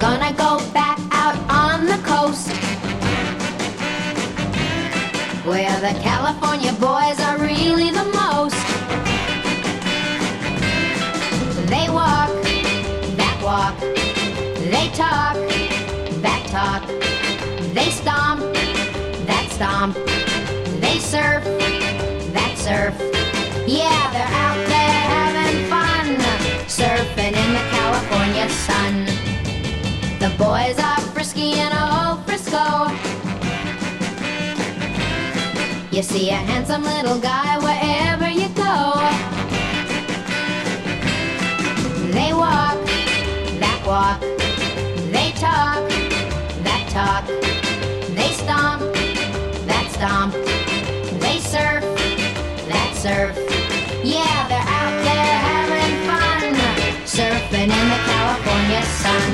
Gonna go back out on the coast, where the California boys are really the most. They walk, that walk. They talk, that talk. They stomp, that stomp. They surf, that surf. Yeah, they're out there having fun, surfing in the California sun. The boys are frisky in old Frisco. You see a handsome little guy wherever you go. They walk, that walk. They talk, that talk. They stomp, that stomp. They surf, that surf. Yeah, they're out there having fun, surfing in the California sun.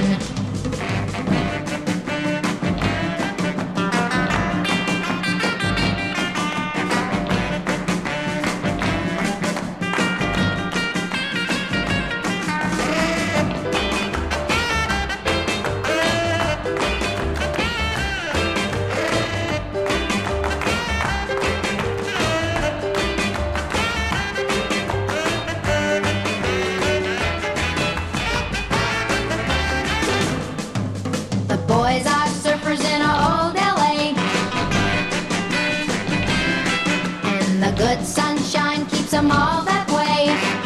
Boys are surfers in old LA, and the good sunshine keeps them all that way.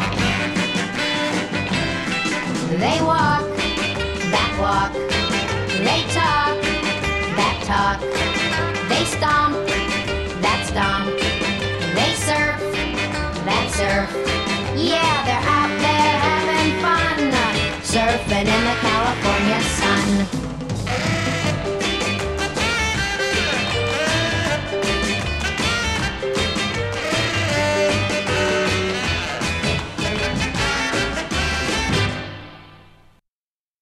They walk, that walk. They talk, that talk. They stomp, that stomp. They surf, that surf. Yeah, they're out there having fun, surfing